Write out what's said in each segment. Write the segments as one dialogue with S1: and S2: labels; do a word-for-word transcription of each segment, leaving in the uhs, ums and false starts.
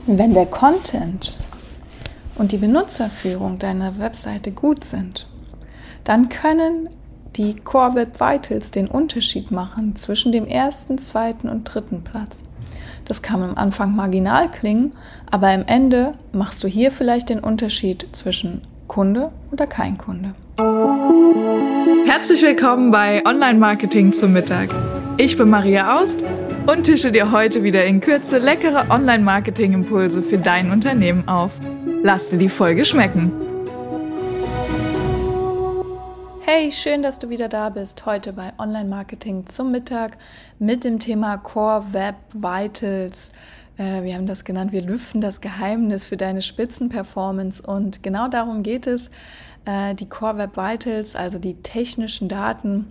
S1: Wenn der Content und die Benutzerführung deiner Webseite gut sind, dann können die Core Web Vitals den Unterschied machen zwischen dem ersten, zweiten und dritten Platz. Das kann am Anfang marginal klingen, aber am Ende machst du hier vielleicht den Unterschied zwischen Kunde oder kein Kunde.
S2: Herzlich willkommen bei Online Marketing zum Mittag. Ich bin Maria Aust und tische dir heute wieder in Kürze leckere Online Marketing Impulse für dein Unternehmen auf. Lass dir die Folge schmecken.
S1: Hey, schön, dass du wieder da bist, heute bei Online Marketing zum Mittag mit dem Thema Core Web Vitals. Äh, wir haben das genannt, wir lüften das Geheimnis für deine Spitzenperformance und genau darum geht es, äh, die Core Web Vitals, also die technischen Daten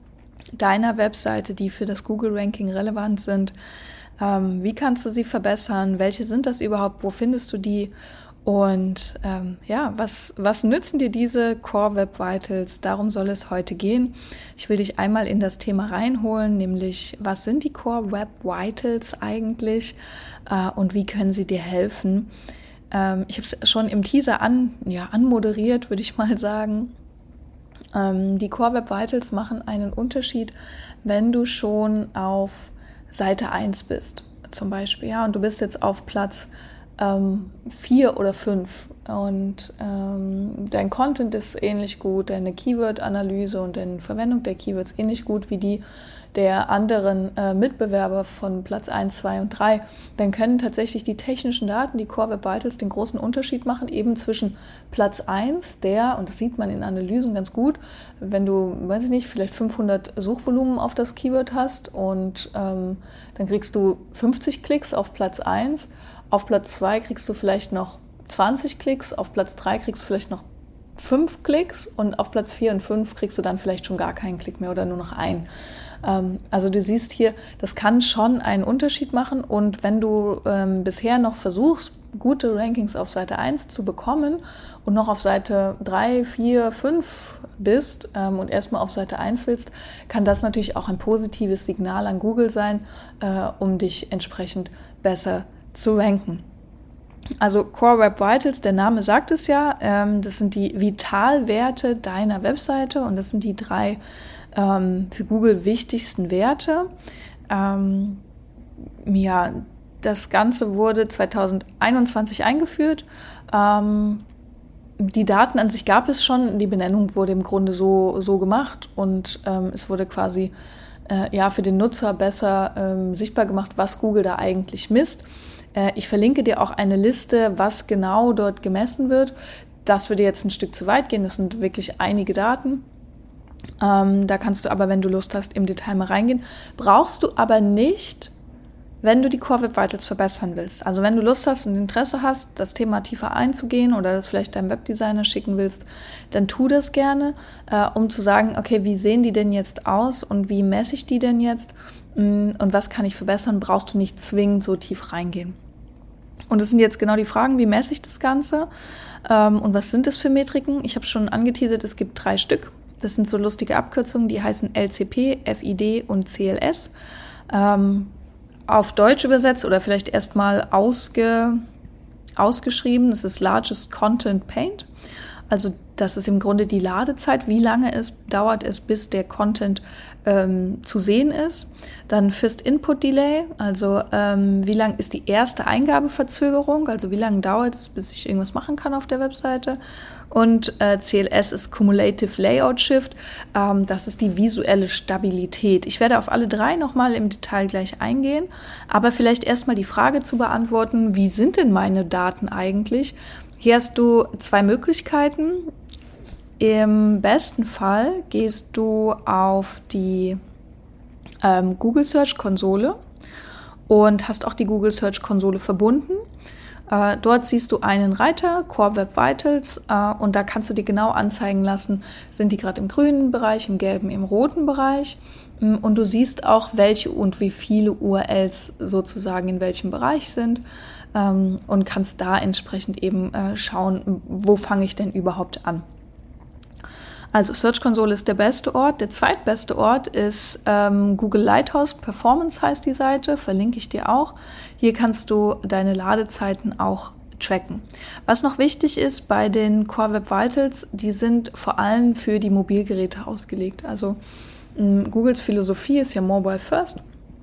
S1: deiner Webseite, die für das Google-Ranking relevant sind. Ähm, wie kannst du sie verbessern? Welche sind das überhaupt? Wo findest du die? Und ähm, ja, was, was nützen dir diese Core Web Vitals? Darum soll es heute gehen. Ich will dich einmal in das Thema reinholen, nämlich was sind die Core Web Vitals eigentlich äh, und wie können sie dir helfen? Ähm, ich habe es schon im Teaser an, ja, anmoderiert, würde ich mal sagen. Ähm, die Core Web Vitals machen einen Unterschied, wenn du schon auf Seite eins bist, zum Beispiel, ja, und du bist jetzt auf Platz ähm, vier oder fünf und ähm, dein Content ist ähnlich gut, deine Keyword-Analyse und deine Verwendung der Keywords ähnlich gut wie die der anderen äh, Mitbewerber von Platz eins, zwei und drei, dann können tatsächlich die technischen Daten, die Core Web Vitals, den großen Unterschied machen, eben zwischen Platz eins, der, und das sieht man in Analysen ganz gut, wenn du, weiß ich nicht, vielleicht fünfhundert Suchvolumen auf das Keyword hast und ähm, dann kriegst du fünfzig Klicks auf Platz eins, auf Platz zwei kriegst du vielleicht noch zwanzig Klicks, auf Platz drei kriegst du vielleicht noch fünf Klicks und auf Platz vier und fünf kriegst du dann vielleicht schon gar keinen Klick mehr oder nur noch einen. Also du siehst hier, das kann schon einen Unterschied machen und wenn du ähm, bisher noch versuchst, gute Rankings auf Seite eins zu bekommen und noch auf Seite drei, vier, fünf bist ähm, und erstmal auf Seite eins willst, kann das natürlich auch ein positives Signal an Google sein, äh, um dich entsprechend besser zu ranken. Also Core Web Vitals, der Name sagt es ja, ähm, das sind die Vitalwerte deiner Webseite und das sind die drei ähm, für Google wichtigsten Werte. Ähm, ja, das Ganze wurde zweitausendeinundzwanzig eingeführt. Ähm, die Daten an sich gab es schon, die Benennung wurde im Grunde so, so gemacht und ähm, es wurde quasi äh, ja, für den Nutzer besser ähm, sichtbar gemacht, was Google da eigentlich misst. Ich verlinke dir auch eine Liste, was genau dort gemessen wird. Das würde jetzt ein Stück zu weit gehen. Das sind wirklich einige Daten. Ähm, da kannst du aber, wenn du Lust hast, im Detail mal reingehen. Brauchst du aber nicht, wenn du die Core Web Vitals verbessern willst. Also wenn du Lust hast und Interesse hast, das Thema tiefer einzugehen oder das vielleicht deinem Webdesigner schicken willst, dann tu das gerne, äh, um zu sagen, okay, wie sehen die denn jetzt aus und wie messe ich die denn jetzt und was kann ich verbessern, brauchst du nicht zwingend so tief reingehen. Und das sind jetzt genau die Fragen, wie messe ich das Ganze ähm, und was sind das für Metriken? Ich habe schon angeteasert, es gibt drei Stück. Das sind so lustige Abkürzungen, die heißen L C P, F I D und C L S. Ähm, auf Deutsch übersetzt oder vielleicht erstmal ausge, ausgeschrieben, das ist Largest Content Paint. Also das ist im Grunde die Ladezeit, wie lange es dauert es, bis der Content ähm, zu sehen ist. Dann First Input Delay, also ähm, wie lang ist die erste Eingabeverzögerung, also wie lange dauert es, bis ich irgendwas machen kann auf der Webseite. Und äh, C L S ist Cumulative Layout Shift, ähm, das ist die visuelle Stabilität. Ich werde auf alle drei nochmal im Detail gleich eingehen, aber vielleicht erstmal die Frage zu beantworten, wie sind denn meine Daten eigentlich? Hier hast du zwei Möglichkeiten. Im besten Fall gehst du auf die ähm, Google Search Konsole und hast auch die Google Search Konsole verbunden. Äh, dort siehst du einen Reiter, Core Web Vitals, äh, und da kannst du dir genau anzeigen lassen, sind die gerade im grünen Bereich, im gelben, im roten Bereich. Und du siehst auch, welche und wie viele U R Ls sozusagen in welchem Bereich sind. Und kannst da entsprechend eben äh, schauen, wo fange ich denn überhaupt an. Also Search Console ist der beste Ort. Der zweitbeste Ort ist ähm, Google Lighthouse Performance heißt die Seite, verlinke ich dir auch. Hier kannst du deine Ladezeiten auch tracken. Was noch wichtig ist bei den Core Web Vitals, die sind vor allem für die Mobilgeräte ausgelegt. Also mh, Googles Philosophie ist ja Mobile First.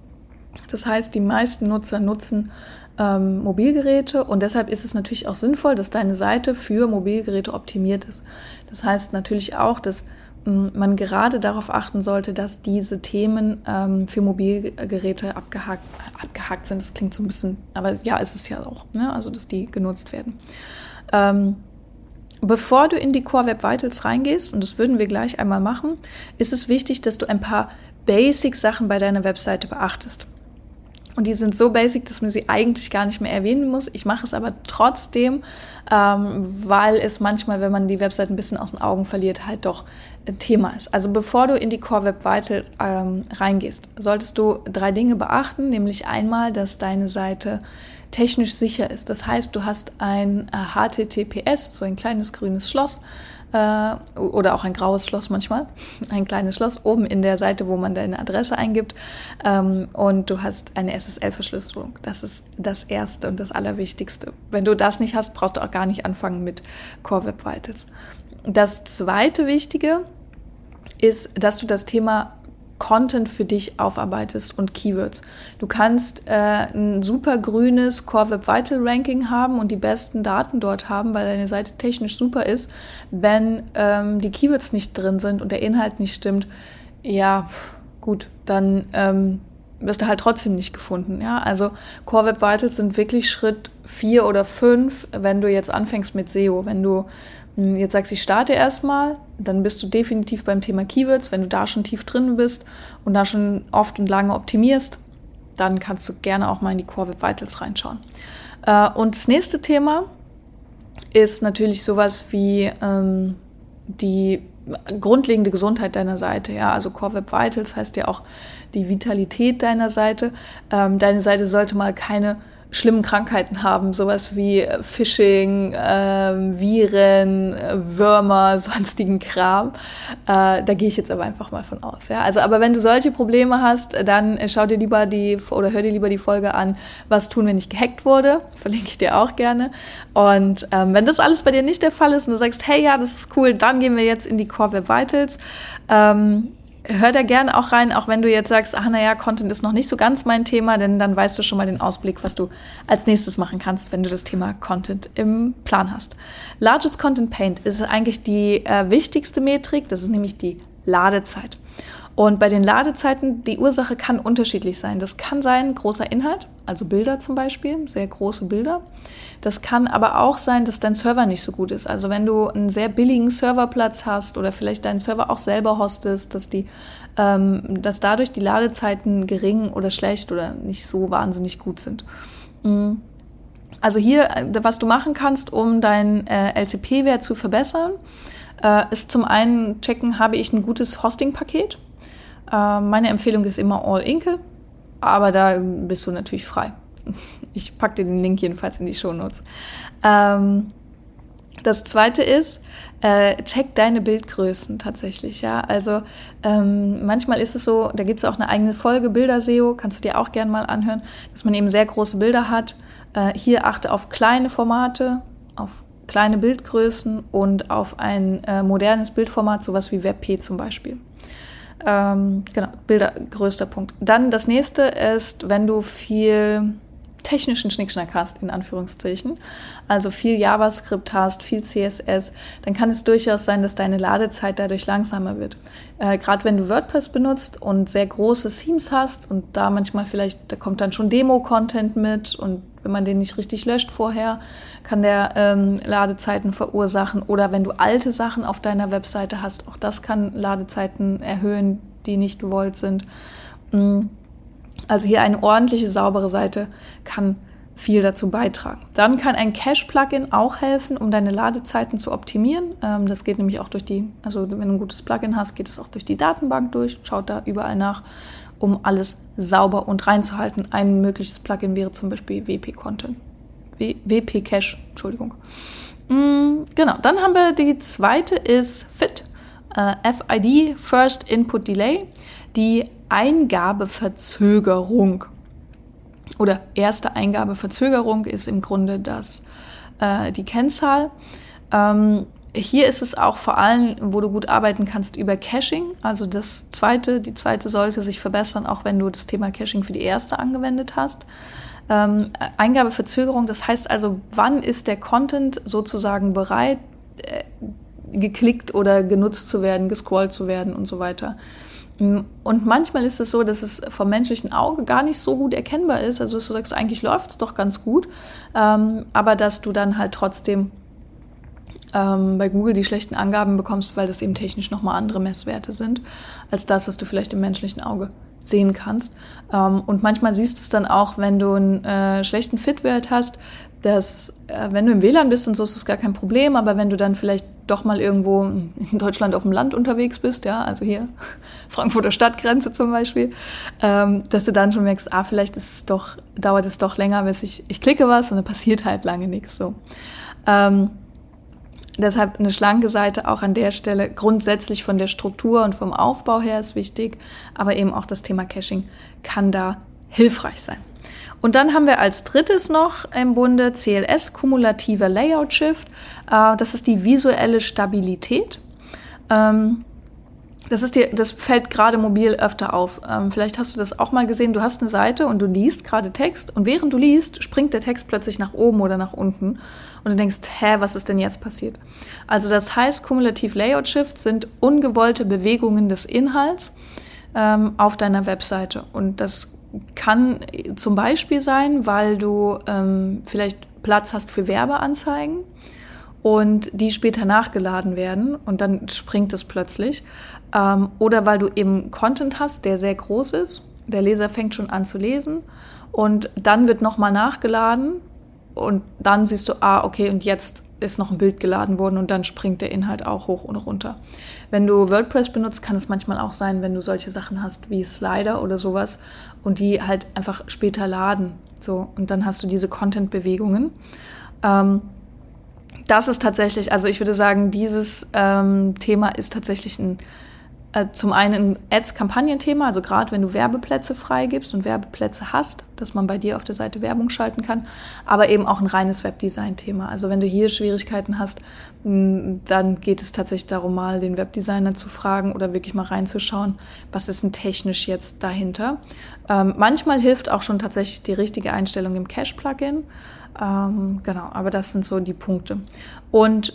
S1: Das heißt, die meisten Nutzer nutzen ähm, Mobilgeräte und deshalb ist es natürlich auch sinnvoll, dass deine Seite für Mobilgeräte optimiert ist. Das heißt natürlich auch, dass ähm, man gerade darauf achten sollte, dass diese Themen ähm, für Mobilgeräte abgehakt, abgehakt sind. Das klingt so ein bisschen, aber ja, ist es ja auch, ne? Also dass die genutzt werden. Ähm, Bevor du in die Core Web Vitals reingehst, und das würden wir gleich einmal machen, ist es wichtig, dass du ein paar Basic-Sachen bei deiner Webseite beachtest. Und die sind so basic, dass man sie eigentlich gar nicht mehr erwähnen muss. Ich mache es aber trotzdem, ähm, weil es manchmal, wenn man die Website ein bisschen aus den Augen verliert, halt doch ein Thema ist. Also bevor du in die Core Web Vitals ähm, reingehst, solltest du drei Dinge beachten, nämlich einmal, dass deine Seite technisch sicher ist. Das heißt, du hast ein äh, H T T P S, so ein kleines grünes Schloss, äh, oder auch ein graues Schloss manchmal, ein kleines Schloss oben in der Seite, wo man deine Adresse eingibt, ähm, und du hast eine S S L-Verschlüsselung. Das ist das Erste und das Allerwichtigste. Wenn du das nicht hast, brauchst du auch gar nicht anfangen mit Core Web Vitals. Das zweite Wichtige ist, dass du das Thema Content für dich aufarbeitest und Keywords. Du kannst äh, ein super grünes Core Web Vital Ranking haben und die besten Daten dort haben, weil deine Seite technisch super ist. Wenn ähm, die Keywords nicht drin sind und der Inhalt nicht stimmt, ja, gut, dann ähm, wirst du halt trotzdem nicht gefunden. Ja? Also Core Web Vitals sind wirklich Schritt vier oder fünf, wenn du jetzt anfängst mit S E O. Wenn du jetzt sagst, ich starte erstmal, dann bist du definitiv beim Thema Keywords. Wenn du da schon tief drin bist und da schon oft und lange optimierst, dann kannst du gerne auch mal in die Core Web Vitals reinschauen. Und das nächste Thema ist natürlich sowas wie ähm, die grundlegende Gesundheit deiner Seite. Ja, also Core Web Vitals heißt ja auch die Vitalität deiner Seite. Ähm, deine Seite sollte mal keine schlimmen Krankheiten haben, sowas wie Phishing, äh, Viren, äh, Würmer, sonstigen Kram. Äh, da gehe ich jetzt aber einfach mal von aus. Ja? Also, aber wenn du solche Probleme hast, dann schau dir lieber die oder hör dir lieber die Folge an, was tun, wenn ich gehackt wurde. Verlinke ich dir auch gerne. Und ähm, wenn das alles bei dir nicht der Fall ist und du sagst, hey, ja, das ist cool, dann gehen wir jetzt in die Core Web Vitals. Ähm, Hör da gerne auch rein, auch wenn du jetzt sagst, ach naja, Content ist noch nicht so ganz mein Thema, denn dann weißt du schon mal den Ausblick, was du als nächstes machen kannst, wenn du das Thema Content im Plan hast. Largest Content Paint ist eigentlich die äh, wichtigste Metrik, das ist nämlich die Ladezeit. Und bei den Ladezeiten, die Ursache kann unterschiedlich sein. Das kann sein großer Inhalt, also Bilder zum Beispiel, sehr große Bilder. Das kann aber auch sein, dass dein Server nicht so gut ist. Also wenn du einen sehr billigen Serverplatz hast oder vielleicht deinen Server auch selber hostest, dass, die, ähm, dass dadurch die Ladezeiten gering oder schlecht oder nicht so wahnsinnig gut sind. Also hier, was du machen kannst, um deinen äh, L C P-Wert zu verbessern, äh, ist zum einen checken, habe ich ein gutes Hosting-Paket. Äh, meine Empfehlung ist immer All-Inkle, aber da bist du natürlich frei. Ich packe dir den Link jedenfalls in die Shownotes. Ähm, das zweite ist, äh, check deine Bildgrößen tatsächlich. Ja? Also ähm, manchmal ist es so, da gibt es auch eine eigene Folge, Bilder-S E O, kannst du dir auch gerne mal anhören, dass man eben sehr große Bilder hat. Äh, hier achte auf kleine Formate, auf kleine Bildgrößen und auf ein äh, modernes Bildformat, sowas wie WebP zum Beispiel. Ähm, genau, Bilder, größter Punkt. Dann das nächste ist, wenn du viel technischen Schnickschnack hast, in Anführungszeichen, also viel JavaScript hast, viel C S S, dann kann es durchaus sein, dass deine Ladezeit dadurch langsamer wird. Äh, Gerade wenn du WordPress benutzt und sehr große Themes hast und da manchmal vielleicht, da kommt dann schon Demo-Content mit und wenn man den nicht richtig löscht vorher, kann der ähm, Ladezeiten verursachen. Oder wenn du alte Sachen auf deiner Webseite hast, auch das kann Ladezeiten erhöhen, die nicht gewollt sind. Mhm. Also hier eine ordentliche, saubere Seite kann viel dazu beitragen. Dann kann ein Cache-Plugin auch helfen, um deine Ladezeiten zu optimieren. Ähm, das geht nämlich auch durch die, also wenn du ein gutes Plugin hast, geht es auch durch die Datenbank durch. Schaut da überall nach, um alles sauber und reinzuhalten. Ein mögliches Plugin wäre zum Beispiel W P-Content. W P-Cache, Entschuldigung. Mhm, genau, dann haben wir die zweite ist Fit. Äh, F I D, First Input Delay, die Eingabeverzögerung oder erste Eingabeverzögerung ist im Grunde das, äh, die Kennzahl. Ähm, hier ist es auch vor allem, wo du gut arbeiten kannst, über Caching. Also das zweite, die zweite sollte sich verbessern, auch wenn du das Thema Caching für die erste angewendet hast. Ähm, Eingabeverzögerung, das heißt also, wann ist der Content sozusagen bereit, äh, geklickt oder genutzt zu werden, gescrollt zu werden und so weiter. Und manchmal ist es so, dass es vom menschlichen Auge gar nicht so gut erkennbar ist. Also dass du sagst, eigentlich läuft es doch ganz gut, ähm, aber dass du dann halt trotzdem ähm, bei Google die schlechten Angaben bekommst, weil das eben technisch nochmal andere Messwerte sind, als das, was du vielleicht im menschlichen Auge sehen kannst. Ähm, und manchmal siehst du es dann auch, wenn du einen äh, schlechten Fitwert hast, dass, äh, wenn du im W L A N bist und so, ist es gar kein Problem, aber wenn du dann vielleicht doch mal irgendwo in Deutschland auf dem Land unterwegs bist, ja, also hier Frankfurter Stadtgrenze zum Beispiel, ähm, dass du dann schon merkst, ah, vielleicht ist es doch, dauert es doch länger, bis ich, ich klicke was und dann passiert halt lange nichts, so. Ähm, deshalb eine schlanke Seite auch an der Stelle grundsätzlich von der Struktur und vom Aufbau her ist wichtig, aber eben auch das Thema Caching kann da hilfreich sein. Und dann haben wir als drittes noch im Bunde C L S, kumulativer Layout Shift. Äh, das ist die visuelle Stabilität. Ähm, das, ist dir, das fällt gerade mobil öfter auf. Ähm, vielleicht hast du das auch mal gesehen. Du hast eine Seite und du liest gerade Text und während du liest, springt der Text plötzlich nach oben oder nach unten und du denkst, hä, was ist denn jetzt passiert? Also das heißt, kumulativ Layout Shift sind ungewollte Bewegungen des Inhalts ähm, auf deiner Webseite und das kann zum Beispiel sein, weil du ähm, vielleicht Platz hast für Werbeanzeigen und die später nachgeladen werden und dann springt es plötzlich. Ähm, oder weil du eben Content hast, der sehr groß ist. Der Leser fängt schon an zu lesen und dann wird nochmal nachgeladen und dann siehst du, ah, okay, und jetzt ist noch ein Bild geladen worden und dann springt der Inhalt auch hoch und runter. Wenn du WordPress benutzt, kann es manchmal auch sein, wenn du solche Sachen hast wie Slider oder sowas und die halt einfach später laden. So, und dann hast du diese Content-Bewegungen. Ähm, das ist tatsächlich, also ich würde sagen, dieses ähm, Thema ist tatsächlich ein äh, zum einen ein Ads-Kampagnenthema, also gerade wenn du Werbeplätze freigibst und Werbeplätze hast, dass man bei dir auf der Seite Werbung schalten kann, aber eben auch ein reines Webdesign-Thema. Also wenn du hier Schwierigkeiten hast, mh, dann geht es tatsächlich darum, mal den Webdesigner zu fragen oder wirklich mal reinzuschauen, was ist denn technisch jetzt dahinter. Ähm, manchmal hilft auch schon tatsächlich die richtige Einstellung im Cache-Plugin. Ähm, genau, aber das sind so die Punkte. Und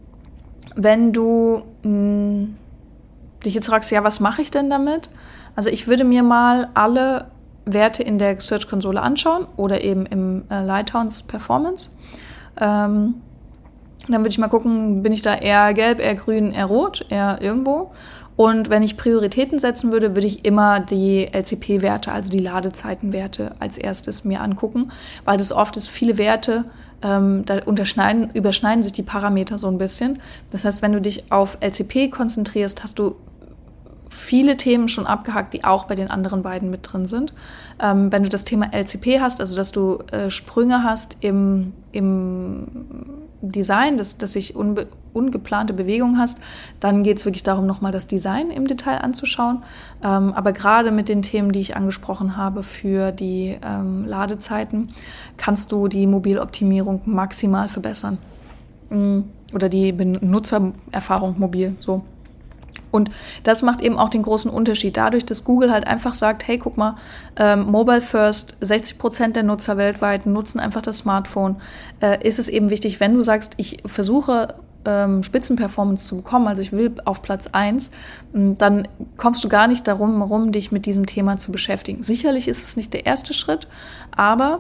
S1: wenn du mh, dich jetzt fragst, ja, was mache ich denn damit? Also ich würde mir mal alle Werte in der Search-Konsole anschauen oder eben im äh, Lighthouse Performance. Ähm, dann würde ich mal gucken, bin ich da eher gelb, eher grün, eher rot, eher irgendwo. Und wenn ich Prioritäten setzen würde, würde ich immer die L C P-Werte, also die Ladezeitenwerte als erstes mir angucken, weil das oft ist, viele Werte, ähm, da unterschneiden, überschneiden sich die Parameter so ein bisschen. Das heißt, wenn du dich auf L C P konzentrierst, hast du viele Themen schon abgehakt, die auch bei den anderen beiden mit drin sind. Ähm, wenn du das Thema L C P hast, also dass du äh, Sprünge hast im, im Design, dass, dass sich unbe- ungeplante Bewegungen hast, dann geht es wirklich darum, nochmal das Design im Detail anzuschauen. Ähm, aber gerade mit den Themen, die ich angesprochen habe für die ähm, Ladezeiten, kannst du die Mobiloptimierung maximal verbessern. Mhm. Oder die Benutzererfahrung mobil, so. Und das macht eben auch den großen Unterschied. Dadurch, dass Google halt einfach sagt, hey, guck mal, ähm, Mobile First, sechzig Prozent der Nutzer weltweit nutzen einfach das Smartphone, äh, ist es eben wichtig, wenn du sagst, ich versuche ähm, Spitzenperformance zu bekommen, also ich will auf Platz eins, dann kommst du gar nicht darum herum, dich mit diesem Thema zu beschäftigen. Sicherlich ist es nicht der erste Schritt, aber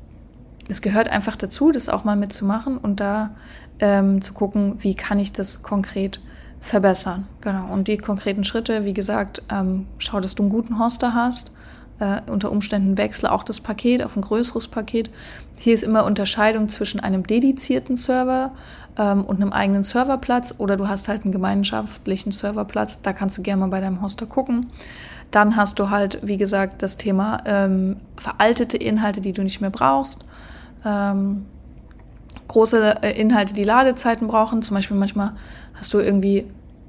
S1: es gehört einfach dazu, das auch mal mitzumachen und da ähm, zu gucken, wie kann ich das konkret verbessern. Genau. Und die konkreten Schritte, wie gesagt, ähm, schau, dass du einen guten Hoster hast. Äh, unter Umständen wechsle auch das Paket auf ein größeres Paket. Hier ist immer Unterscheidung zwischen einem dedizierten Server ähm, und einem eigenen Serverplatz oder du hast halt einen gemeinschaftlichen Serverplatz. Da kannst du gerne mal bei deinem Hoster gucken. Dann hast du halt, wie gesagt, das Thema ähm, veraltete Inhalte, die du nicht mehr brauchst. Ähm, große Inhalte, die Ladezeiten brauchen. Zum Beispiel manchmal hast du irgendwie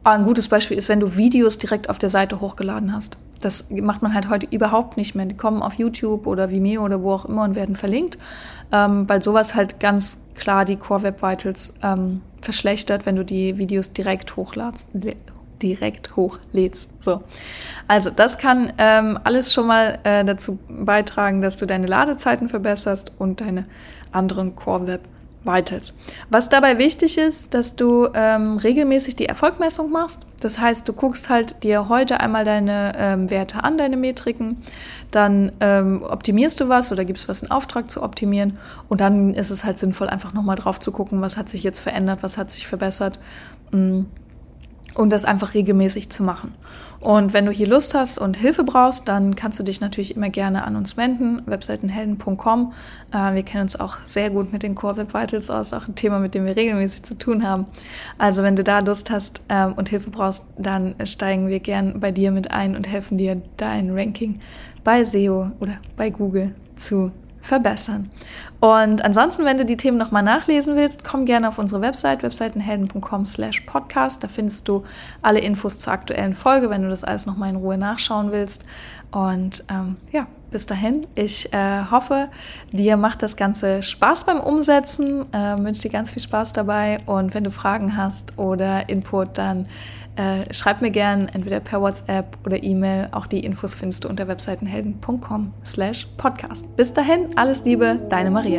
S1: Ein gutes Beispiel ist, wenn du Videos direkt auf der Seite hochgeladen hast. Das macht man halt heute überhaupt nicht mehr. Die kommen auf YouTube oder Vimeo oder wo auch immer und werden verlinkt, ähm, weil sowas halt ganz klar die Core Web Vitals ähm, verschlechtert, wenn du die Videos direkt hochladst. direkt hochlädst. So. Also das kann ähm, alles schon mal äh, dazu beitragen, dass du deine Ladezeiten verbesserst und deine anderen Core Web Vitals. Was dabei wichtig ist, dass du ähm, regelmäßig die Erfolgmessung machst. Das heißt, du guckst halt dir heute einmal deine ähm, Werte an, deine Metriken, dann ähm, optimierst du was oder gibst was in Auftrag zu optimieren und dann ist es halt sinnvoll, einfach nochmal drauf zu gucken, was hat sich jetzt verändert, was hat sich verbessert. Mm. Und das einfach regelmäßig zu machen. Und wenn du hier Lust hast und Hilfe brauchst, dann kannst du dich natürlich immer gerne an uns wenden, webseitenhelden punkt com. Äh, wir kennen uns auch sehr gut mit den Core Web Vitals aus, auch ein Thema, mit dem wir regelmäßig zu tun haben. Also wenn du da Lust hast ähm, und Hilfe brauchst, dann steigen wir gern bei dir mit ein und helfen dir, dein Ranking bei S E O oder bei Google zu verbessern. Und ansonsten, wenn du die Themen nochmal nachlesen willst, komm gerne auf unsere Website, webseitenhelden punkt com slash podcast. Da findest du alle Infos zur aktuellen Folge, wenn du das alles nochmal in Ruhe nachschauen willst. Und ähm, ja, bis dahin, ich äh, hoffe, dir macht das Ganze Spaß beim Umsetzen. Äh, wünsche dir ganz viel Spaß dabei. Und wenn du Fragen hast oder Input, dann Äh, schreib mir gern entweder per WhatsApp oder E-Mail. Auch die Infos findest du unter webseitenhelden punkt com slash podcast. Bis dahin, alles Liebe, deine Maria.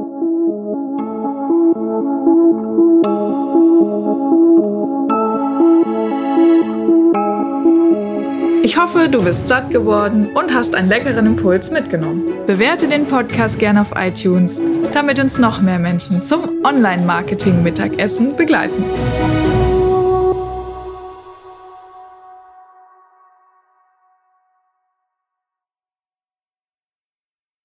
S2: Ich hoffe, du bist satt geworden und hast einen leckeren Impuls mitgenommen. Bewerte den Podcast gerne auf iTunes, damit uns noch mehr Menschen zum Online-Marketing-Mittagessen begleiten.